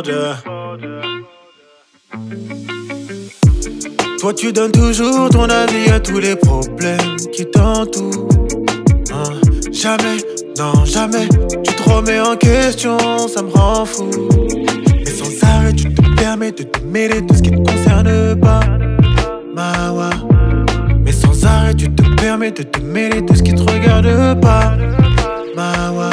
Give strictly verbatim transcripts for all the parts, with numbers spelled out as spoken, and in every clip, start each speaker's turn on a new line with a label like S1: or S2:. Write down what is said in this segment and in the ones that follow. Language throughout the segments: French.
S1: yeah. Toi tu donnes toujours ton avis à tous les problèmes qui t'entourent, hein. Jamais, non jamais, tu te remets en question, ça me rend fou. Mais sans arrêt tu te permets de te mêler de ce qui te concerne pas, Mawa. Mais sans arrêt tu te permets de te mêler de ce qui te regarde pas, Mawa.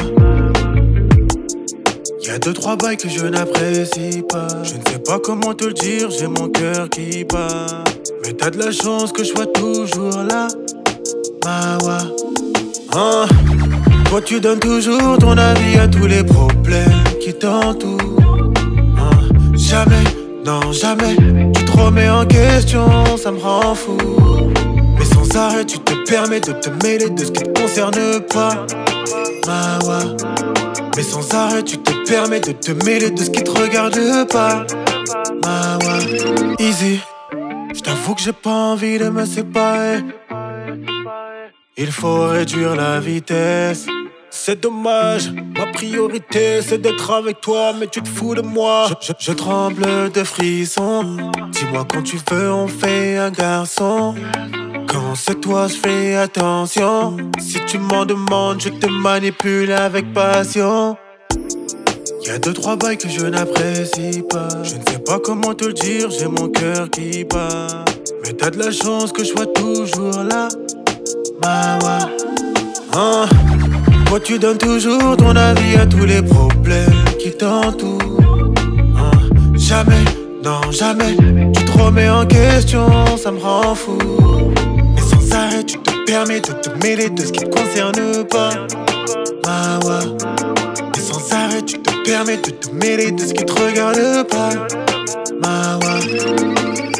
S1: Y'a deux trois bails que je n'apprécie pas. Je ne sais pas comment te le dire, j'ai mon cœur qui bat. Mais t'as de la chance que je sois toujours là, Mawa, hein. Toi tu donnes toujours ton avis à tous les problèmes qui t'entourent, hein. Jamais, non jamais, tu te remets en question, ça me rend fou. Mais sans arrêt tu te permets de te mêler de ce qui te concerne pas, Mawa. Mais sans arrêt tu te permets de te mêler de ce qui te regarde pas, Mawa. Easy, j't'avoue que j'ai pas envie de me séparer. Il faut réduire la vitesse. C'est dommage, ma priorité c'est d'être avec toi, mais tu te fous de moi. Je, je, je tremble de frissons. Dis-moi quand tu veux, on fait un garçon. Quand c'est toi, je fais attention. Si tu m'en demandes, je te manipule avec passion. Y'a deux trois bails que je n'apprécie pas. Je ne sais pas comment te le dire, j'ai mon cœur qui bat. Mais t'as de la chance que je sois toujours là, Mawa, hein. Toi tu donnes toujours ton avis à tous les problèmes qui t'entourent, hein. Jamais, non jamais, tu te remets en question, ça me rend fou. Mais sans arrêt tu te permets de te mêler de ce qui te concerne pas, Mawa. Mais sans arrêt tu te permets de te mêler de ce qui te regarde pas, Mawa.